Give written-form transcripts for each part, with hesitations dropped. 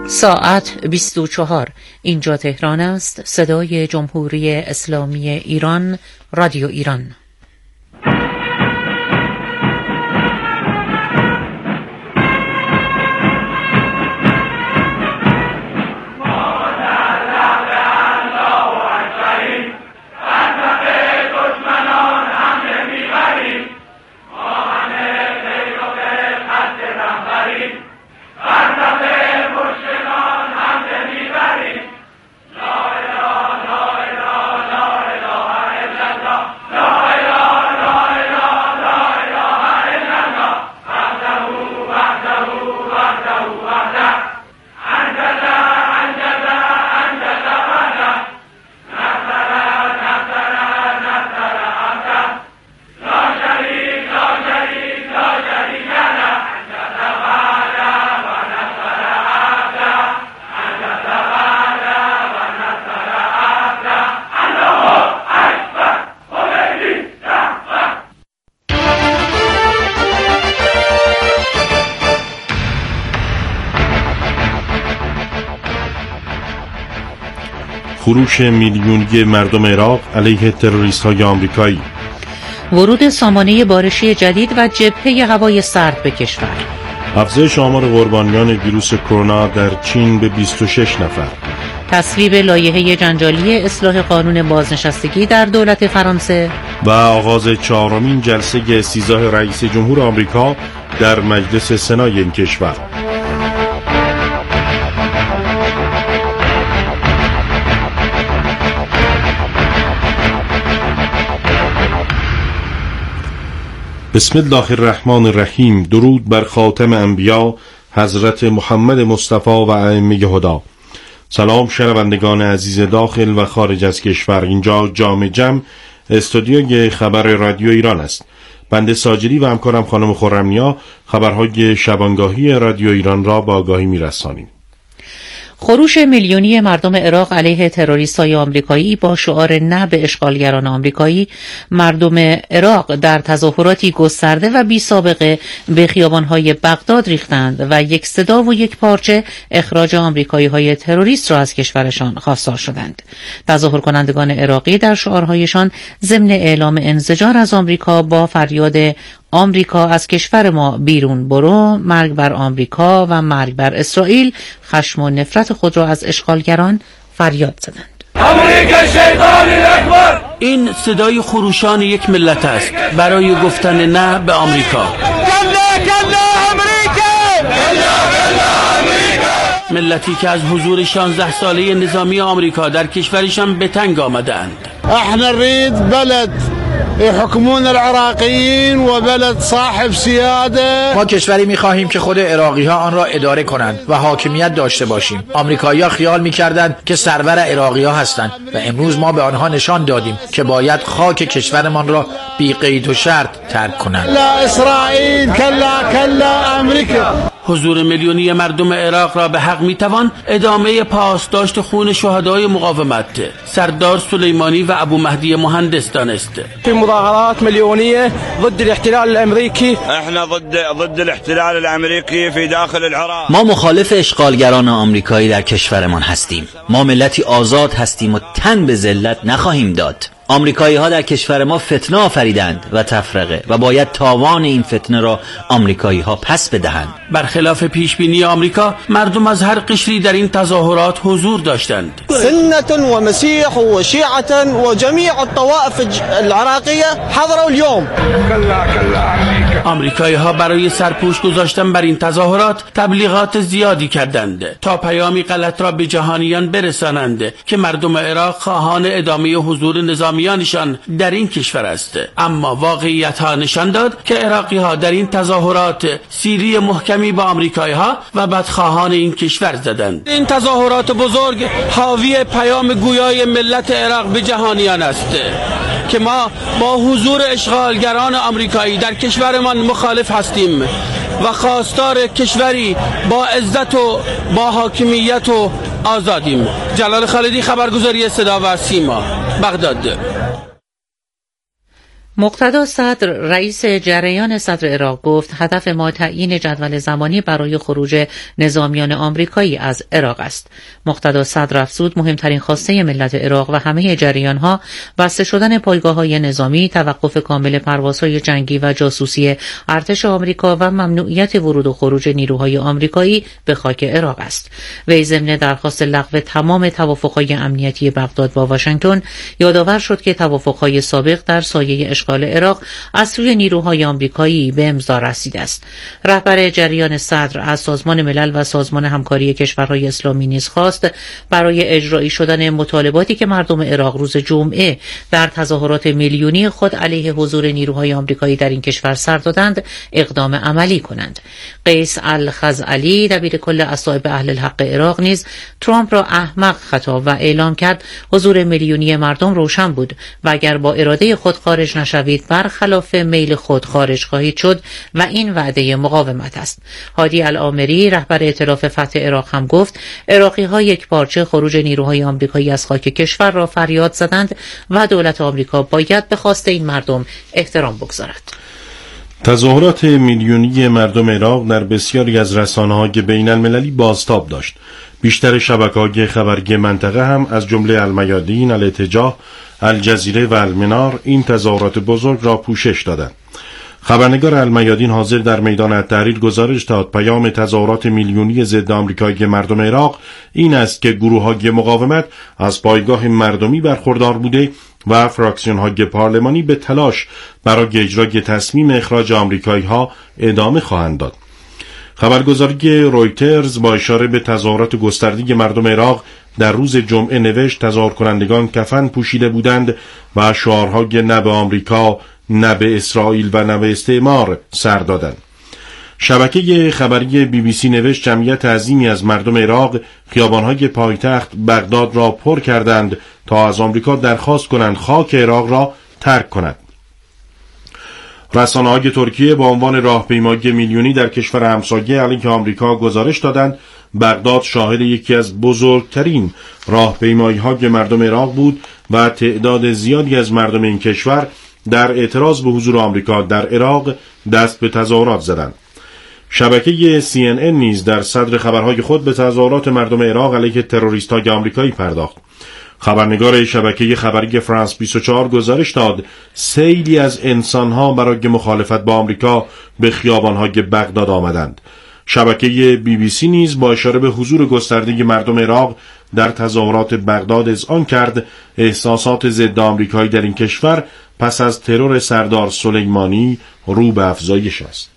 ساعت 24. اینجا تهران است. صدای جمهوری اسلامی ایران، رادیو ایران. خروش میلیونی مردم عراق علیه تروریست‌های آمریکایی، ورود سامانه بارشی جدید و جبهه هوای سرد به کشور، افزایش آمار قربانیان ویروس کرونا در چین به 26 نفر، تصویب لایحه جنجالی اصلاح قانون بازنشستگی در دولت فرانسه و آغاز 4مین جلسه استیضاح رئیس جمهور آمریکا در مجلس سنای این کشور. بسم الله الرحمن الرحیم. درود بر خاتم انبیا حضرت محمد مصطفی و ائمه هدا. سلام شنوندگان عزیز داخل و خارج از کشور. اینجا جام جم استودیوی خبر رادیو ایران است. بنده ساجری و همکارم خانم خرمنیا خبرهای شبانگاهی رادیو ایران را با آگاهی می‌رسانیم. خروش میلیونی مردم عراق علیه تروریست‌های آمریکایی با شعار نه به اشغالگران آمریکایی، مردم عراق در تظاهراتی گسترده و بی سابقه به خیابان‌های بغداد ریختند و یک صدا و یک پارچه اخراج آمریکایی‌های تروریست را از کشورشان خواستار شدند. تظاهر کنندگان عراقی در شعارهایشان ضمن اعلام انزجار از آمریکا با فریاد آمریکا از کشور ما بیرون برو، مرگ بر آمریکا و مرگ بر اسرائیل، خشم و نفرت خود را از اشغالگران فریاد زدند. آمریکا شیطان اکبر. این صدای خروشان یک ملت است برای گفتن نه به آمریکا. کلا کلا آمریکا، کلا کلا آمریکا. ملتی که از حضور 16 ساله نظامی آمریکا در کشورشان به تنگ آمدند. احنا نريد بلد يحكمون العراقيين و بلد صاحب سیاده. ما کشوری می‌خواهیم که خود عراقی‌ها آن را اداره کنند و حاکمیت داشته باشیم. آمریکایی‌ها خیال می‌کردند که سرور عراقی‌ها هستند و امروز ما به آنها نشان دادیم که باید خاک کشورمان را بی قید و شرط ترک کنند. لا اسرائیل، کلا کلا آمریکا. حضور میلیونی مردم عراق را به حق میتوان ادامه پاسداشت خون شهدای مقاومت سردار سلیمانی و ابو مهدی مهندس دانست. في مظاهرات مليونية ضد الاحتلال الامریکی. احنا ضد الاحتلال الامریکی في داخل العراق. ما مخالف اشغالگران آمریکایی در کشورمان هستیم. ما ملتی آزاد هستیم و تن به ذلت نخواهیم داد. آمریکایی ها در کشور ما فتنه آفریدند و تفرقه و باید تاوان این فتنه را آمریکایی ها پس بدهند. برخلاف پیش بینی آمریکا، مردم از هر قشری در این تظاهرات حضور داشتند. سنة و مسیح و شیعة و جمیع الطوائف العراقیه حضروا اليوم. آمریکایی ها برای سرپوش گذاشتن بر این تظاهرات تبلیغات زیادی کردند تا پیامی غلط را به جهانیان برسانند که مردم عراق خواهان ادامه حضور نظامیانشان در این کشور است. اما واقعیت ها نشان داد که عراقی ها در این تظاهرات سیلی محکمی با آمریکایی ها و بدخواهان این کشور زدند. این تظاهرات بزرگ حاوی پیام گویای ملت عراق به جهانیان است که ما با حضور اشغالگران آمریکایی در کشورمان مخالف هستیم و خواستار کشوری با عزت و با حاکمیت و آزادیم. جلال خالدی، خبرگزاری صدا و سیما، بغداد. مقتدا صدر رئیس جریان صدر عراق گفت هدف ما تعیین جدول زمانی برای خروج نظامیان آمریکایی از عراق است. مقتدا صدر افزود مهمترین خواسته ملت عراق و همه جریان‌ها بسته شدن پایگاه‌های نظامی، توقف کامل پروازهای جنگی و جاسوسی ارتش آمریکا و ممنوعیت ورود و خروج نیروهای آمریکایی به خاک عراق است. وی ضمن درخواست لغو تمام توافق‌های امنیتی بغداد با واشنگتن یادآور شد که توافق‌های سابق در سایه اشغال عراق از سوی نیروهای آمریکایی به امضا رسیده است. رهبر جریان صدر از سازمان ملل و سازمان همکاری کشورهای اسلامی نیز خواست برای اجرایی شدن مطالباتی که مردم عراق روز جمعه در تظاهرات میلیونی خود علیه حضور نیروهای آمریکایی در این کشور سر دادند اقدام عملی کنند. قیس الخزعلی دبیر کل اصائب اهل الحق عراق نیز ترامپ را احمق خطاب و اعلام کرد حضور میلیونی مردم روشن بود و اگر با اراده خود خارج نشوید برخلاف میل خود خارج خواهید شد و این وعده مقاومت است. هادی العامری رهبر ائتلاف فتح عراق هم گفت عراقی‌ها یک پارچه خروج نیروهای آمریکایی از خاک کشور را فریاد زدند و دولت آمریکا باید به خواست این مردم احترام بگذارد. تظاهرات میلیونی مردم عراق در بسیاری از رسانه‌های بین‌المللی بازتاب داشت. بیشتر شبکه‌های خبری منطقه هم از جمله المیادین، الاتجاه، الجزیره و المنار این تظاهرات بزرگ را پوشش دادند. خبرنگار المیادین حاضر در میدان التحریر گزارش داد پیام تظاهرات میلیونی ضد آمریکایی مردم عراق این است که گروه‌های مقاومت از پایگاه مردمی برخوردار بوده و فراکسیون‌های پارلمانی به تلاش برای اجرای تصمیم اخراج آمریکایی‌ها ادامه خواهند داد. خبرگزاری رویترز با اشاره به تظاهرات گسترده مردم عراق در روز جمعه نوشت تظاهر کنندگان کفن پوشیده بودند و شعارهای نه به آمریکا، نه به اسرائیل و نه به استعمار سر دادند. شبکه خبری BBC نوشت جمعیت عظیمی از مردم عراق خیابانهای پایتخت بغداد را پر کردند تا از آمریکا درخواست کنند خاک عراق را ترک کند. رسانه‌های ترکیه با عنوان راهپیمایی میلیونی در کشور همسایه علیه آمریکا گزارش دادند بغداد شاهد یکی از بزرگترین راهپیمایی‌های مردم عراق بود و تعداد زیادی از مردم این کشور در اعتراض به حضور آمریکا در عراق دست به تظاهرات زدند. شبکه CNN نیز در صدر خبرهای خود به تظاهرات مردم عراق علیه تروریست‌های آمریکایی پرداخت. خبرنگار شبکه خبری فرانس 24 گزارش داد سیلی از انسانها برای مخالفت با آمریکا به خیابان‌های بغداد آمدند. شبکه BBC نیز با اشاره به حضور گسترده مردم عراق در تظاهرات بغداد اذعان کرد احساسات ضد آمریکایی در این کشور پس از ترور سردار سلیمانی رو به افزایش است.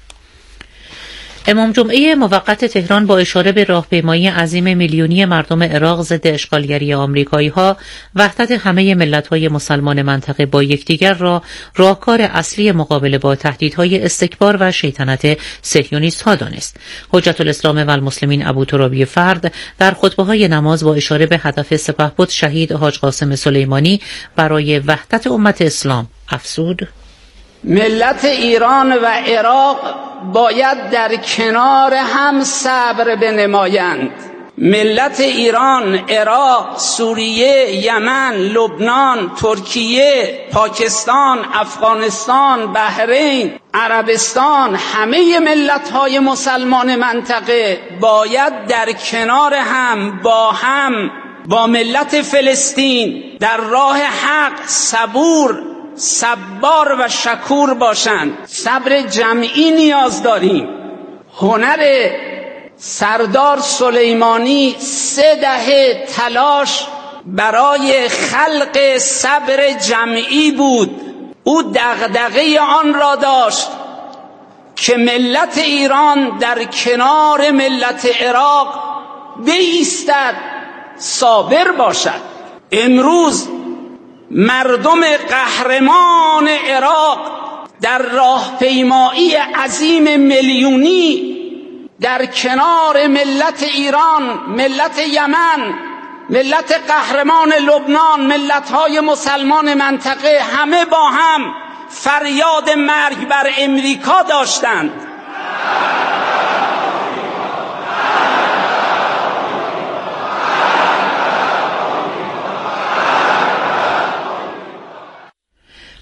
امام جمعه موقت تهران با اشاره به راهپیمایی عظیم میلیونی مردم عراق ضد اشغالگری آمریکایی‌ها وحدت همه ملت‌های مسلمان منطقه با یکدیگر را راهکار اصلی مقابله با تهدیدهای استکبار و شیطنت صهیونیست‌ها دانست. حجت الاسلام و المسلمین ابو ترابی فرد در خطبه‌های نماز با اشاره به هدف سپهبد شهید حاج قاسم سلیمانی برای وحدت امت اسلام افزود: ملت ایران و عراق باید در کنار هم صبر بنمایند. ملت ایران، عراق، سوریه، یمن، لبنان، ترکیه، پاکستان، افغانستان، بحرین، عربستان، همه ملت‌های مسلمان منطقه باید در کنار هم با ملت فلسطین در راه حق صبور، صبار و شکور باشند. صبر جمعی نیاز داریم. هنر سردار سلیمانی 3 دهه تلاش برای خلق صبر جمعی بود. او دغدغه آن را داشت که ملت ایران در کنار ملت عراق بایستد، صابر باشد. امروز مردم قهرمان عراق در راهپیمایی عظیم میلیونی در کنار ملت ایران، ملت یمن، ملت قهرمان لبنان، ملت‌های مسلمان منطقه همه با هم فریاد مرگ بر امریکا داشتند.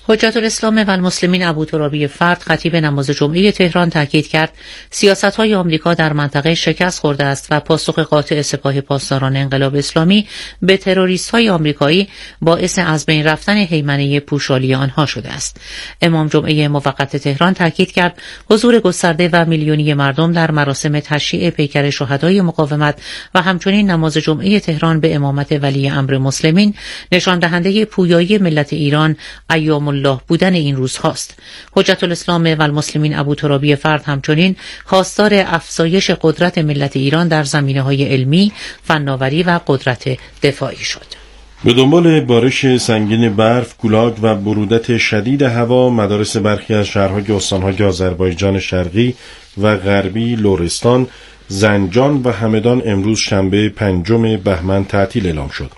حجت الاسلام و المسلمین ابوترابی فرد خطیب نماز جمعه تهران تاکید کرد سیاست‌های آمریکا در منطقه شکست خورده است و پاسخ قاطع سپاه پاسداران انقلاب اسلامی به تروریست‌های آمریکایی باعث از بین رفتن هیمنه پوشالی آنها شده است. امام جمعه موقت تهران تاکید کرد حضور گسترده و میلیونی مردم در مراسم تشییع پیکر شهدای مقاومت و همچنین نماز جمعه تهران به امامت ولی امر مسلمین نشان دهنده پویایی ملت ایران ایام الله بودن این روز هاست. حجت الاسلام و المسلمین ابوترابی فرد همچنین خواستار افزایش قدرت ملت ایران در زمینه‌های علمی، فناوری و قدرت دفاعی شد. به دنبال بارش سنگین برف، کولاک و برودت شدید هوا، مدارس برخی از شهرهای استانهای آذربایجان شرقی و غربی، لرستان، زنجان و همدان امروز شنبه 5 بهمن تعطیل اعلام شد.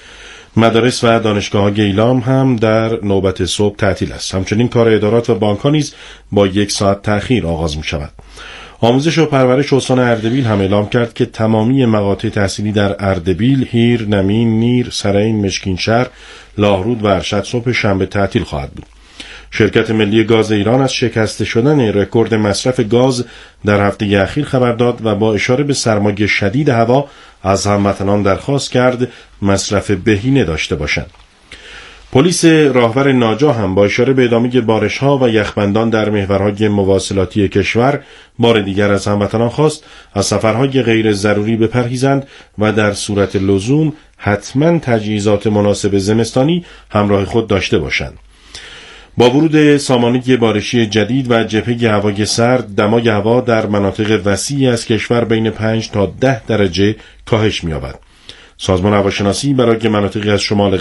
مدارس و دانشگاه‌ها گیلام هم در نوبت صبح تعطیل است. همچنین کار ادارات و بانک‌ها نیز با 1 ساعت تأخیر آغاز می‌شود. آموزش و پرورش استان اردبیل هم اعلام کرد که تمامی مقاطع تحصیلی در اردبیل، هیر، نمین، نیر، سرین، مشکینشهر، لاهرود و ارشد صبح شنبه تعطیل خواهد بود. شرکت ملی گاز ایران از شکسته شدن رکورد مصرف گاز در هفته اخیر خبر داد و با اشاره به سرمای شدید هوا از هموطنان درخواست کرد مصرف بهینه داشته باشند. پلیس راهور ناجا هم با اشاره به ادامه بارش‌ها و یخبندان در محورهای مواصلاتی کشور بار دیگر از هموطنان خواست از سفرهای غیر ضروری بپرهیزند و در صورت لزوم حتما تجهیزات مناسب زمستانی همراه خود داشته باشند. با ورود سامانه بارشی جدید و جبهه هوای سرد، دمای هوا در مناطق وسیعی از کشور بین 5 تا 10 درجه کاهش می‌یابد. سازمان هواشناسی برای مناطقی از شمال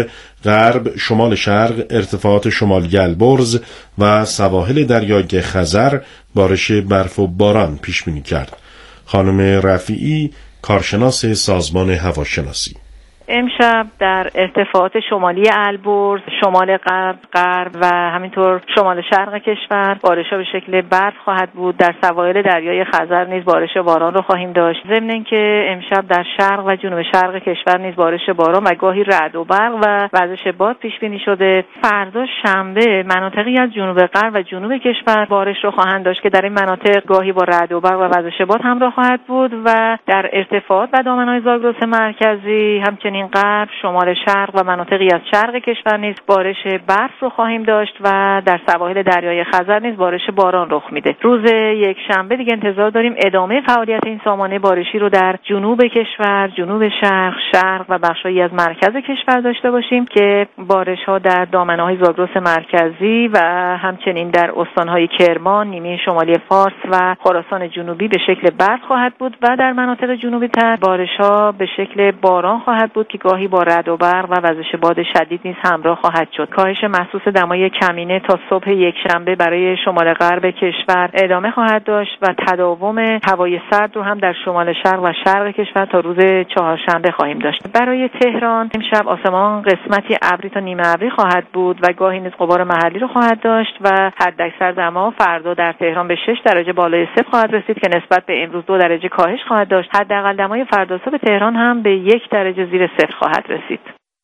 غرب، شمال شرق، ارتفاعات شمالی البرز و سواحل دریای خزر بارش برف و باران پیش بینی کرد. خانم رفیعی، کارشناس سازمان هواشناسی: امشب در ارتفاعات شمالی البرز، شمال غرب و همینطور شمال شرق کشور بارش‌ها به شکل برف خواهد بود. در سواحل دریای خزر نیز بارش باران رو خواهیم داشت. ضمن اینکه امشب در شرق و جنوب شرق کشور نیز بارش باران و گاهی رعد و برق و وزش باد پیش بینی شده. فردا شنبه مناطقی از جنوب غرب و جنوب کشور بارش رو خواهند داشت که در این مناطق گاهی با رعد و برق و وزش باد همراه خواهد بود و در ارتفاعات و دامنه‌های زاگرس مرکزی همچنین غرب، شمال شرق و مناطقی از شرق کشور نیز بارش برف رو خواهیم داشت و در سواحل دریای خزر نیز بارش باران رخ میده. روز یک شنبه دیگه انتظار داریم ادامه فعالیت این سامانه بارشی رو در جنوب کشور، جنوب شرق و بخشایی از مرکز کشور داشته باشیم که بارش‌ها در دامنه‌های زاگرس مرکزی و همچنین در استان‌های کرمان، نیمه شمالی فارس و خراسان جنوبی به شکل برف خواهد بود و در مناطق جنوبی تر بارش‌ها به شکل باران خواهد بود که گاهی با رعد و برق و وزش باد شدید نیز همراه خواهد شد. کاهش محسوس دمای کمینه تا صبح یک شنبه برای شمال غرب کشور ادامه خواهد داشت و تداوم هوای سرد رو هم در شمال شرق و شرق کشور تا روز چهارشنبه خواهیم داشت. برای تهران امشب آسمان قسمتی ابری تا نیمه ابری خواهد بود و گاهی نیز غبار محلی رو خواهد داشت و حداکثر دما فردا در تهران به 6 درجه بالای صفر خواهد رسید که نسبت به امروز 2 درجه کاهش خواهد داشت. حداقل دمای فردا صبح تهران هم به 1 درجه زیر صفر خواهد رسید.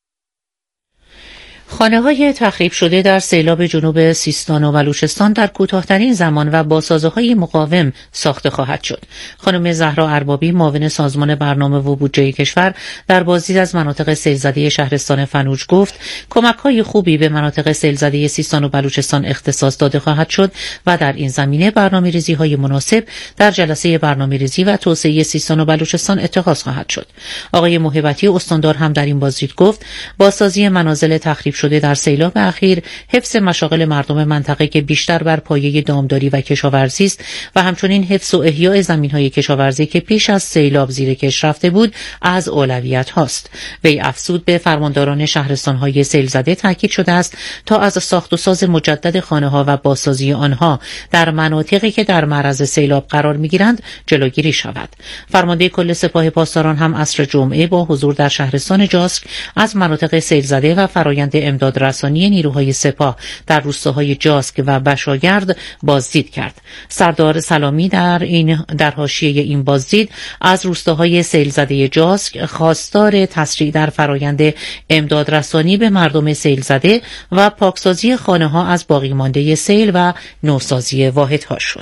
خانه‌های تخریب شده در سیلاب جنوب سیستان و بلوچستان در کوتاه‌ترین زمان و با سازه‌های مقاوم ساخته خواهد شد. خانم زهرا اربابی، معاون سازمان برنامه و بودجه کشور، در بازدید از مناطق سیل‌زده شهرستان فنوج گفت کمک‌های خوبی به مناطق سیل‌زده سیستان و بلوچستان اختصاص داده خواهد شد و در این زمینه برنامه‌ریزی‌های مناسب در جلسه برنامه‌ریزی و توسعه سیستان و بلوچستان اتخاذ خواهد شد. آقای موهبتی استاندار هم در این بازدید گفت بازسازی منازل تخریب شده در سیلاب اخیر حفظ مشاغل مردم منطقه که بیشتر بر پایه دامداری و کشاورزی است و همچنین حفظ و احیاء زمین‌های کشاورزی که پیش از سیلاب زیر کش رفته بود از اولویت هاست. وی افزود به فرمانداران شهرستان‌های سیل زده تاکید شده است تا از ساخت و ساز مجدد خانه‌ها و بازسازی آنها در مناطقی که در معرض سیلاب قرار می‌گیرند جلوگیری شود. فرمانده کل سپاه پاسداران هم عصر جمعه با حضور در شهرستان جاسک از مناطق سیل زده و فرآیند امدادرسانی نیروهای سپاه در روستاهای جاسک و بشاگرد بازدید کرد. سردار سلامی در حاشیه این بازدید از روستاهای سیل زده جاسک خواستار تسریع در فرایند امدادرسانی به مردم سیل زده و پاکسازی خانه ها از باقی مانده سیل و نوسازی واحدها شد.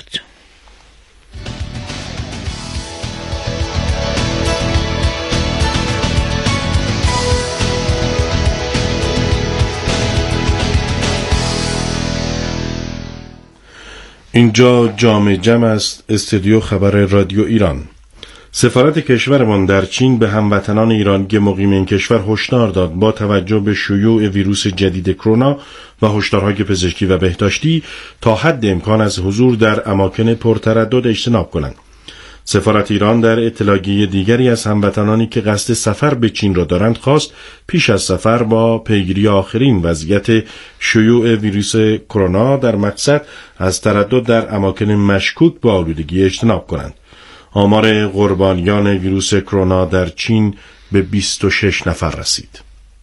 اینجا جام جم است، استودیو خبر رادیو ایران. سفارت کشورمان در چین به هموطنان ایران که مقیم این کشور هشدار داد با توجه به شیوع ویروس جدید کرونا و هشدارهای پزشکی و بهداشتی تا حد امکان از حضور در اماکن پرتردد اجتناب کنند. سفارت ایران در اطلاعیه دیگری از هموطنانی که قصد سفر به چین را دارند خواست پیش از سفر با پیگیری آخرین وضعیت شیوع ویروس کرونا در مقصد از تردد در اماکن مشکوک به آلودگی اجتناب کنند. آمار قربانیان ویروس کرونا در چین به 26 نفر رسید.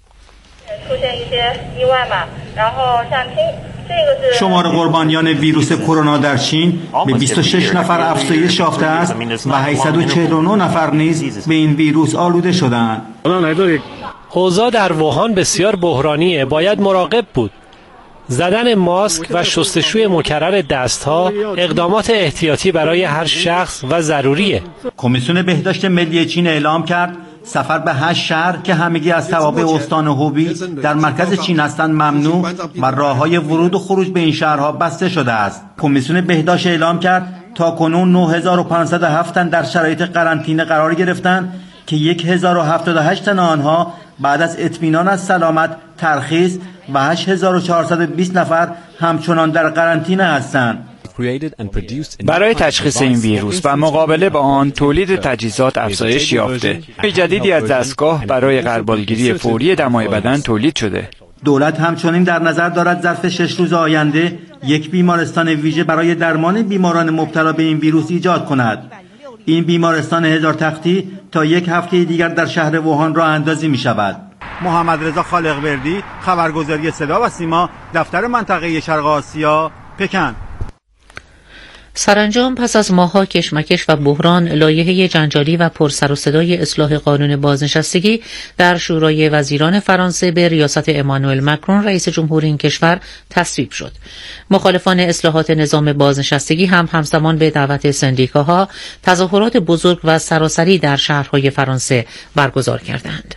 شمار قربانیان ویروس کرونا در چین به 26 نفر افزایش یافته است و 849 نفر نیز به این ویروس آلوده شدند. اوضاع در ووهان بسیار بحرانیه، باید مراقب بود. زدن ماسک و شستشوی مکرر دستها اقدامات احتیاطی برای هر شخص و ضروریه. کمیسیون بهداشت ملی چین اعلام کرد سفر به 8 شهر که همگی از توابع استان هوبی در مرکز چین هستند ممنوع و راههای ورود و خروج به این شهرها بسته شده است. کمیسیون بهداشت اعلام کرد تا کنون 9507 تن در شرایط قرنطینه قرار گرفتند که 1078 تن آنها بعد از اطمینان از سلامت ترخیص و 8420 نفر همچنان در قرنطینه هستند. برای تشخیص این ویروس و مقابله با آن تولید تجهیزات افزایش یافته. جدیدی از دستگاه برای غربالگیری فوری دمای بدن تولید شده. دولت همچنین در نظر دارد ظرف 6 روز آینده یک بیمارستان ویژه برای درمان بیماران مبتلا به این ویروس ایجاد کند. این بیمارستان 1000 تختی تا یک هفته دیگر در شهر ووهان راه اندازی می شود. محمد رضا خالق‌وردی، خبرگزاری صدا و سیما، دفتر منطقه شرق آسیا، پکن. سرانجام پس از ماه‌ها کشمکش و بحران، لایحه جنجالی و پرسر و صدای اصلاح قانون بازنشستگی در شورای وزیران فرانسه به ریاست امانوئل مکرون رئیس جمهور این کشور تصویب شد. مخالفان اصلاحات نظام بازنشستگی هم همزمان به دعوت سندیکاها تظاهرات بزرگ و سراسری در شهرهای فرانسه برگزار کردند.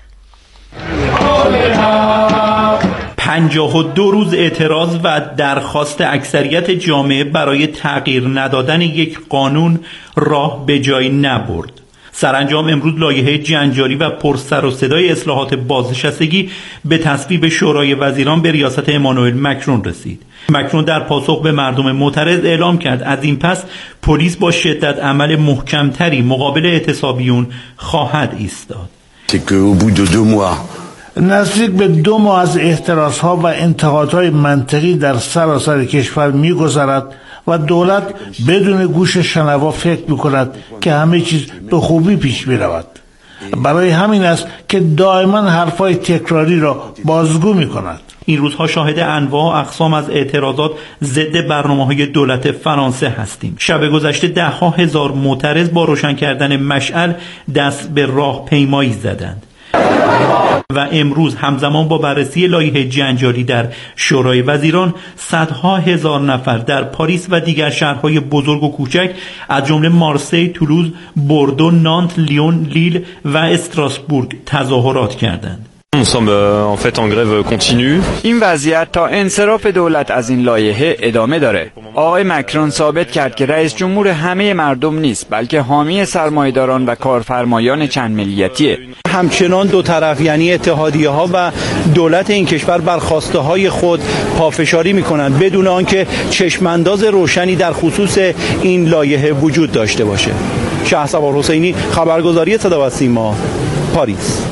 52 روز اعتراض و درخواست اکثریت جامعه برای تغییر ندادن یک قانون راه به جایی نبرد. سرانجام امروز لایحه جنجالی و پرسر و صدای اصلاحات بازنشستگی به تصویب شورای وزیران به ریاست امانوئل مکرون رسید. مکرون در پاسخ به مردم معترض اعلام کرد از این پس پلیس با شدت عمل محکمتری مقابل اعتصابیون خواهد ایستاد. نزدیک به 2 ماه از اعتراضها و انتقادهای منطقی در سراسر کشور می‌گذرد و دولت بدون گوش شنوا فکر می‌کند که همه چیز به خوبی پیش می‌رود. برای همین است که دائما حرفای تکراری را بازگو می‌کند. این روزها شاهد انواع و اقسام از اعتراضات ضد برنامه‌های دولت فرانسه هستیم. شب گذشته 10,000 هزار معترض با روشن کردن مشعل دست به راهپیمایی زدند. و امروز همزمان با بررسی لایحه جنجالی در شورای وزیران صدها هزار نفر در پاریس و دیگر شهرهای بزرگ و کوچک از جمله مارسی، تولوز، بوردو، نانت، لیون، لیل و استراسبورگ تظاهرات کردند. این وضعیت تا انصراف دولت از این لایحه ادامه داره. آقای مکرون ثابت کرد که رئیس جمهور همه مردم نیست، بلکه حامی سرمایه‌داران و کارفرمایان چند ملیتیه. همچنان دو طرف یعنی اتحادیه‌ها و دولت این کشور بر خواسته‌های خود پافشاری می‌کنند بدون آنکه چشم‌انداز روشنی در خصوص این لایحه وجود داشته باشه. شهرسوار حسینی، خبرگزاری صدا و سیما، پاریس.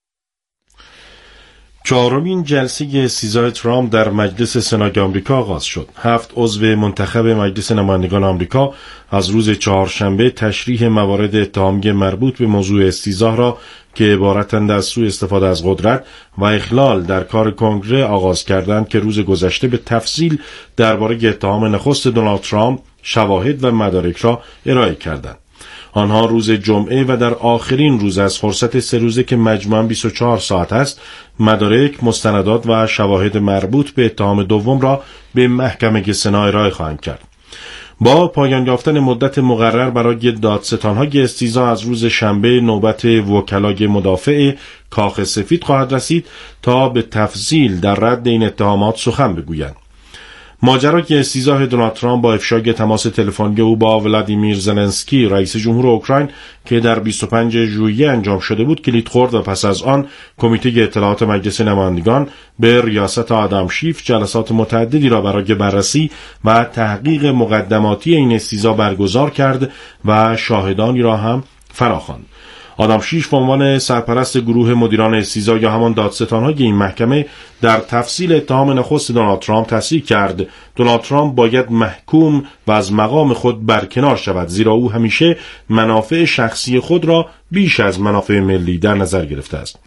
4مین جلسه 13 ترامپ در مجلس سنای آمریکا آغاز شد. 7 عضو منتخب مجلس نمایندگان آمریکا از روز چهارشنبه تشریح موارد اتهامی مربوط به موضوع استیضاح را که عبارتند از سوء استفاده از قدرت و اخلال در کار کنگره آغاز کردند که روز گذشته به تفصیل درباره اتهام نخست دونالد ترامپ شواهد و مدارک را ارائه کردند. آنها روز جمعه و در آخرین روز از فرصت 3 روزه که مجموعاً 24 ساعت است، مدارک، مستندات و شواهد مربوط به اتهام دوم را به محکمه سنا ارائه خواهند کرد. با پایان یافتن مدت مقرر برای دادستان‌های استیضاح از روز شنبه، نوبت وکلای مدافع کاخ سفید خواهد رسید تا به تفصیل در رد این اتهامات سخن بگویند. ماجرای استیضاح دونالد ترامپ با افشای تماس تلفنی او با ولادیمیر زلنسکی رئیس جمهور اوکراین که در 25 ژوئیه انجام شده بود کلید خورد و پس از آن کمیته اطلاعات مجلس نمایندگان به ریاست آدم شیف جلسات متعددی را برای بررسی و تحقیق مقدماتی این استیضاح برگزار کرد و شاهدانی را هم فراخواند. آدم شیف به عنوان سرپرست گروه مدیران استیضاح یا همان دادستان‌های این محکمه در تفصیل اتهام نخست دونالد ترامپ تصریح کرد دونالد ترامپ باید محکوم و از مقام خود برکنار شود، زیرا او همیشه منافع شخصی خود را بیش از منافع ملی در نظر گرفته است.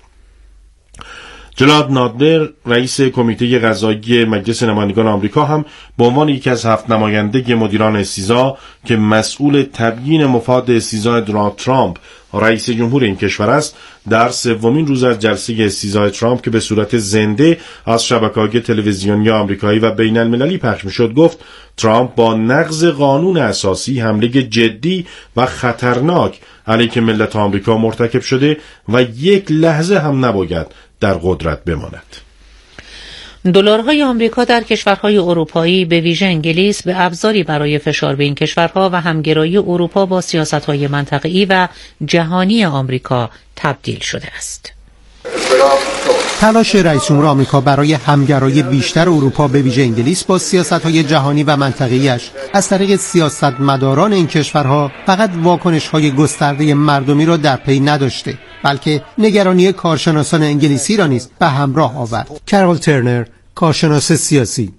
جناب نادر رئیس کمیته قضایی مجلس نمایندگان آمریکا هم به عنوان یکی از 7 نماینده مدیران استیضاح که مسئول تبیین مفاد استیضاح دونالد ترامپ رئیس جمهور این کشور است، در 3مین روز از جلسه استیضاح ترامپ که به صورت زنده از شبکه‌های تلویزیونی آمریکایی و بین المللی پخش می‌شد گفت ترامپ با نقض قانون اساسی حمله جدی و خطرناک علیه ملت آمریکا مرتکب شده و یک لحظه هم نباید در قدرت بماند. دلارهای آمریکا در کشورهای اروپایی به ویژه انگلیس به ابزاری برای فشار به این کشورها و همگرایی اروپا با سیاست‌های منطقه‌ای و جهانی آمریکا تبدیل شده است. تلاش رئیس جمهور آمریکا برای همگرایی بیشتر اروپا به ویژه انگلیس با سیاست‌های جهانی و منطقه‌ایش از طریق سیاستمداران این کشورها فقط واکنش‌های گسترده مردمی را در پی نداشته، بلکه نگرانی کارشناسان انگلیسی را نیز به همراه آورد. کرول ترنر، کارشناس سیاسی: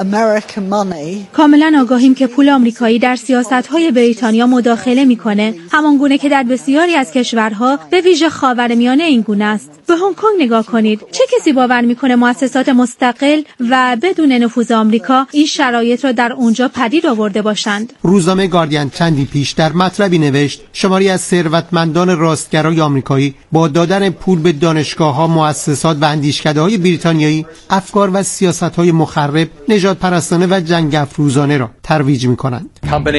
کاملا آگاهیم که پول آمریکایی در سیاست‌های بریتانیا مداخله می‌کنه، همانگونه که در بسیاری از کشورها به ویژه خاورمیانه این گونه است. به هنگ کنگ نگاه کنید. چه کسی باور می‌کنه مؤسسات مستقل و بدون نفوذ آمریکا این شرایط را در اونجا پدید آورده باشند؟ روزنامه گاردین چندی پیش در مطلبی نوشت شماری از ثروتمندان راستگرای آمریکایی با دادن پول به دانشگاه‌ها، مؤسسات و اندیشکده‌های بریتانیایی افکار و سیاست‌های مخرب، نژاد پرستانه و جنگ افروزانه را ترویج می‌کنند.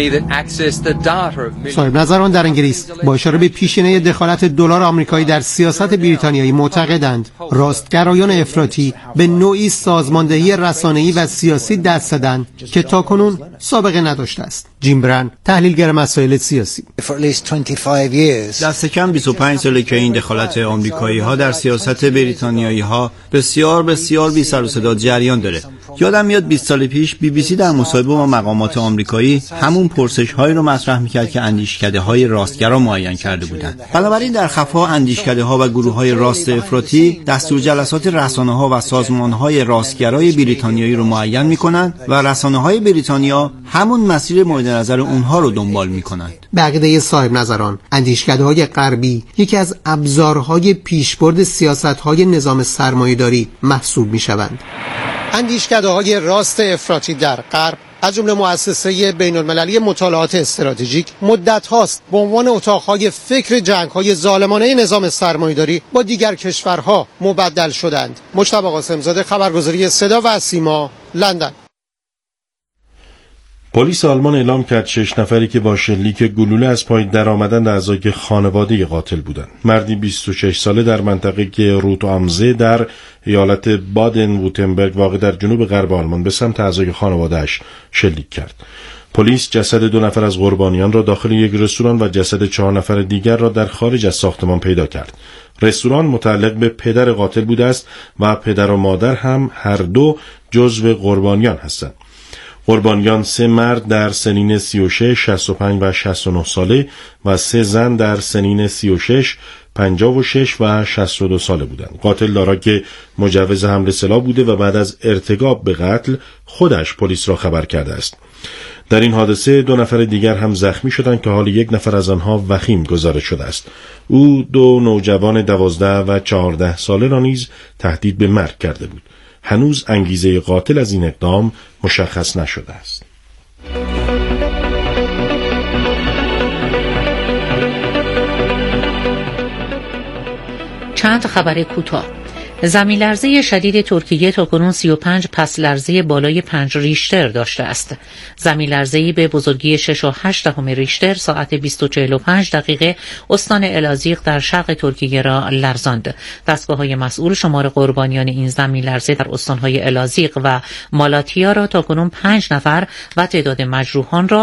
صاحب نظران در انگلیس با اشاره به پیشینه دخالت دلار آمریکایی در سیاست بریتانیایی معتقدند راستگرایان افراطی به نوعی سازماندهی رسانه‌ای و سیاسی دست دادند که تاکنون سابقه نداشته است. جیم برن، تحلیلگر مسائل سیاسی: دست کم 25 ساله که این دخالت آمریکایی‌ها در سیاست بریتانیایی‌ها بسیار بی سر و صدا جریان داره. یادم میاد 20 سال پیش BBC در مصاحبه با مقامات آمریکایی همون پرسش‌هایی رو مطرح می‌کرد که اندیشکده‌های راستگرا معین کرده بودند. بنابراین در خفا اندیشکده‌ها و گروه‌های راست افراطی دستور جلسات رسانه‌ها و سازمان‌های راستگرای بریتانیایی رو معین می‌کنند و رسانه‌های بریتانیا همون مسیر مورد نظر اونها رو دنبال می‌کنند. بقیه صاحب نظران، اندیشکده‌های غربی یکی از ابزارهای پیشبرد سیاست‌های نظام سرمایه‌داری محسوب می‌شوند. اندیشکده‌های راست افراطی در غرب از جمله مؤسسه بین‌المللی مطالعات استراتژیک مدت هاست به عنوان اتاق‌های فکر جنگ‌های ظالمانه نظام سرمایه‌داری با دیگر کشورها مبدل شدند. مجتبی قاسم‌زاده، خبرگزاری صدا و سیما، لندن. پلیس آلمان اعلام کرد 6 نفری که با شلیک گلوله از پای درآمدند اعضای خانواده قاتل بودند. مردی 26 ساله در منطقه روت آمزه در ایالت بادن وورتمبرگ واقع در جنوب غرب آلمان به سمت اعضای خانواده‌اش شلیک کرد. پلیس جسد 2 نفر از قربانیان را داخل یک رستوران و جسد 4 نفر دیگر را در خارج از ساختمان پیدا کرد. رستوران متعلق به پدر قاتل بوده است و پدر و مادر هم هر دو جزو قربانیان هستند. قربانیان 3 مرد در سنین 36، 65 و 69 ساله و 3 زن در سنین 36، 56 و 62 ساله بودند. قاتل دارای مجوز حمل سلاح بوده و بعد از ارتکاب به قتل خودش پلیس را خبر کرده است. در این حادثه 2 نفر دیگر هم زخمی شدند که حال 1 نفر از آنها وخیم گزارش شده است. او 2 نوجوان 12 و 14 ساله را نیز تهدید به مرگ کرده بود. هنوز انگیزه قاتل از این اقدام مشخص نشده است. چند خبر کوتاه. زمین‌لرزه شدید ترکیه تاکنون 35 پس لرزه بالای 5 ریشتر داشته است. زمین‌لرزه‌ای به بزرگی 6.8 ریشتر ساعت 20:45 دقیقه استان الازیق در شرق ترکیه را لرزاند. دستگاه‌های مسئول شمار قربانیان این زمین‌لرزه در استان‌های الازیق و مالاتیا را تاکنون 5 نفر و تعداد مجروحان را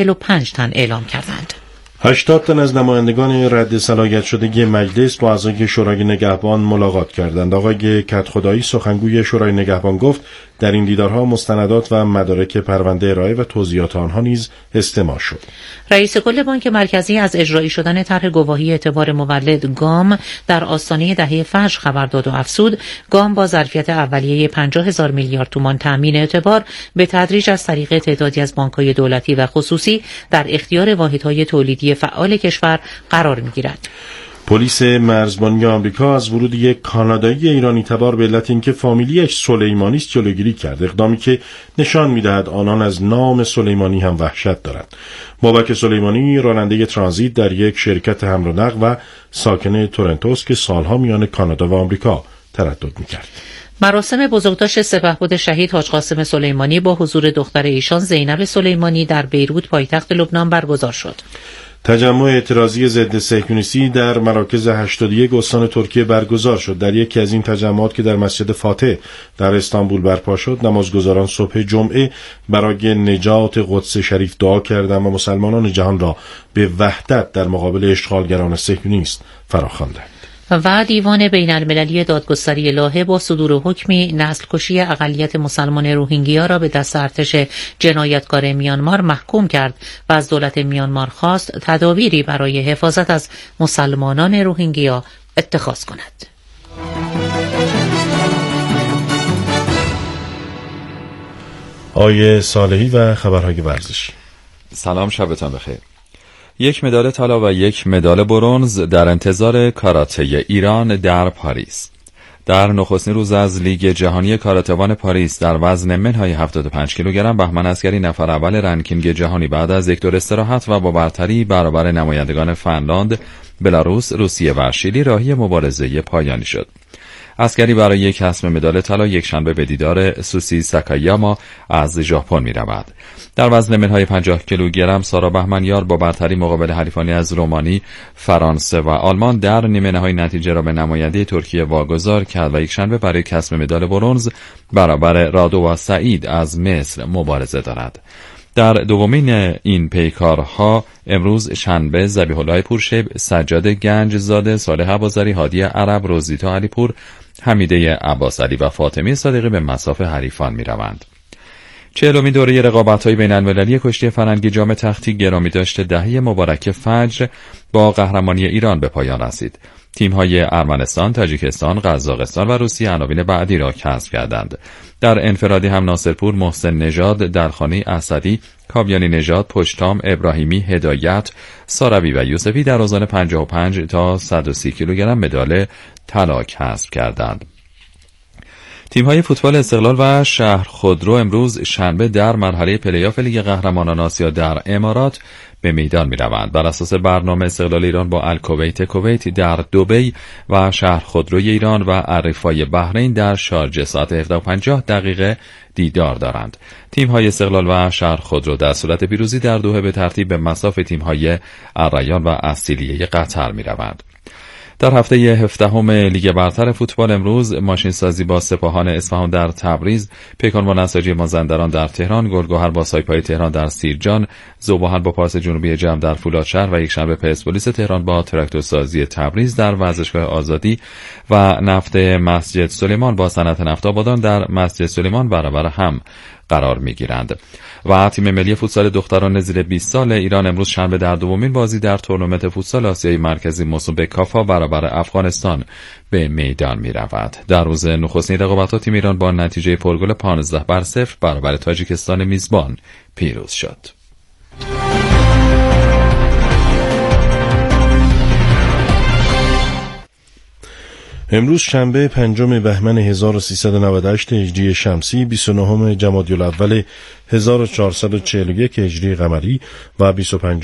45 تن اعلام کردند. 80 تن از نمایندگان رد صلاحیت شدگی مجلس با اعضای شورای نگهبان ملاقات کردند. آقای کدخدایی سخنگوی شورای نگهبان گفت در این دیدارها مستندات و مدارک پرونده ارائه و توضیحات آنها نیز استماع شد. رئیس کل بانک مرکزی از اجرایی شدن طرح گواهی اعتبار مولد گام در آستانه دهه فجر خبر داد و افزود گام با ظرفیت اولیه 50,000 میلیارد تومان تامین اعتبار به تدریج از طریق تعدادی از بانک‌های دولتی و خصوصی در اختیار واحدهای تولیدی فعال کشور قرار می‌گیرد. پلیس مرزبانی آمریکا از ورود یک کانادایی ایرانی تبار به علت اینکه فامیلیش سلیمانی است جلوگیری کرد، اقدامی که نشان می‌دهد آنان از نام سلیمانی هم وحشت دارند. بابک سلیمانی راننده ترانزیت در یک شرکت حمل و نقل و ساکن تورنتو است که سالها میان کانادا و آمریکا تردد می‌کرد. مراسم بزرگداشت سپهبد شهید حاج قاسم سلیمانی با حضور دختر ایشان زینب سلیمانی در بیروت پایتخت لبنان برگزار شد. تجمع اعتراضی ضد صهیونیستی در مراکز 81 استان ترکیه برگزار شد. در یکی از این تجمعات که در مسجد فاتح در استانبول برپا شد، نمازگزاران صبح جمعه برای نجات قدس شریف دعا کردند و مسلمانان جهان را به وحدت در مقابل اشغالگران صهیونیست فراخواندند. و دیوان بین المللی دادگستری لاهه با صدور حکمی نسل کشی اقلیت مسلمان روهینگیا را به دست ارتش جنایتکار میانمار محکوم کرد و از دولت میانمار خواست تدابیری برای حفاظت از مسلمانان روهینگیا اتخاذ کند. آیه صالحی و خبرهای ورزشی. سلام، شبتان بخیر. 1 مدال طلا و 1 مدال برنز در انتظار کاراته ایران در پاریس. در نخستین روز از لیگ جهانی کاراته‌وان پاریس در وزن منهای 75 کیلوگرم بهمن عسگری نفر اول رنکینگ جهانی بعد از 1 دور استراحت و با برتری برابر نمایندگان فنلاند، بلاروس، روسیه و شیلی راهی مبارزه پایانی شد. عسگری برای کسب مدال طلا یکشنبه به دیدار سوسی ساکایاما از ژاپن می‌رود. در وزن منهای 50 کیلوگرم سارا بهمنیار با برتری مقابل حریفانی از رومانی، فرانسه و آلمان در نیمه نهایی نتیجه را به نماینده ترکیه واگذار کرد و یکشنبه برای کسب مدال برنز برابر رادو و سعید از مصر مبارزه دارد. در دومین این پیکارها امروز شنبه ذبیح الله پورشیب، سجاد گنجزاده، صالح ابوذری، هادی عرب، روزیتا علیپور، حمیده عباس علی و فاطمی صادقی به مصاف حریفان می‌روند. 40مین دوره رقابت‌های بین‌المللی کشتی فرنگی جام تختی گرامی داشته دهه مبارک فجر با قهرمانی ایران به پایان رسید. تیم‌های ارمنستان، تاجیکستان، قزاقستان و روسیه عناوین بعدی را کسب کردند. در انفرادی هم ناصرپور، محسن نژاد، درخانی اسدی، کاویانی نژاد، پشتام، ابراهیمی، هدایت، ساروی و یوسفی در اوزان 55 تا 130 کیلوگرم مدال طلا کسب کردند. تیم‌های فوتبال استقلال و شهر خودرو امروز شنبه در مرحله پلی‌آف لیگ قهرمانان آسیا در امارات به میدان می‌روند. بر اساس برنامه استقلال ایران با الکویت کویت در دبی و شهر خودروی ایران و الرفای بحرین در شارجه ساعت 17:50 دیدار دارند. تیم‌های استقلال و شهر خودرو در صورت پیروزی در دوحه به ترتیب به مصاف تیم‌های الریان و اصیلیه قطر می‌روند. در هفته 17 لیگ برتر فوتبال امروز ماشین سازی با سپاهان اصفهان در تبریز، پیکان با نساجی مازندران در تهران، گلگهر با سایپای تهران در سیرجان، ذوباهن با پارس جنوبی جمع در فولادشهر و یکشنبه پرسپولیس تهران با تراکتورسازی تبریز در ورزشگاه آزادی و نفت مسجد سلیمان با صنعت نفت آبادان در مسجد سلیمان برابر هم قرار می‌گیرند. و تیم ملی فوتسال دختران زیر 20 سال ایران امروز شنبه در دومین بازی در تورنمنت فوتسال آسیای مرکزی موسوم به کافا برابر افغانستان به میدان می‌رود. در روز نخستین رقابت‌ها تیم ایران با نتیجه پرگل 15-0 برابر تاجیکستان میزبان پیروز شد. امروز شنبه 5 بهمن 1398 هجری شمسی، 29 جمادی الاول 1441 هجری قمری و 25